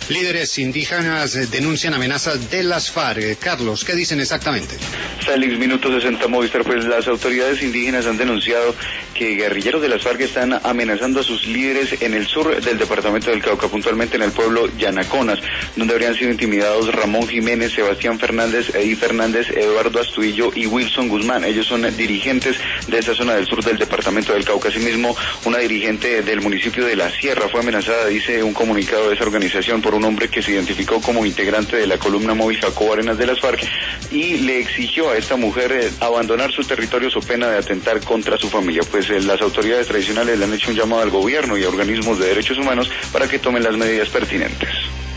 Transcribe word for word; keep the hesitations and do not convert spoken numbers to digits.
Líderes indígenas denuncian amenazas de las FARC. Carlos, ¿qué dicen exactamente? Félix, minuto sesenta Movistar. Pues las autoridades indígenas han denunciado que guerrilleros de las FARC están amenazando a sus líderes en el sur del departamento del Cauca, puntualmente en el pueblo Yanaconas, donde habrían sido intimidados Ramón Jiménez, Sebastián Fernández, Eddie Fernández, Eduardo Astudillo y Wilson Guzmán. Ellos son dirigentes de esta zona del sur del departamento del Cauca. Asimismo, una dirigente del municipio de La Sierra fue amenazada, dice un comunicado de esa organización, por un hombre que se identificó como integrante de la columna móvil Jacobo Arenas de las FARC y le exigió a esta mujer eh, abandonar su territorio so pena de atentar contra su familia. Pues eh, las autoridades tradicionales le han hecho un llamado al gobierno y a organismos de derechos humanos para que tomen las medidas pertinentes.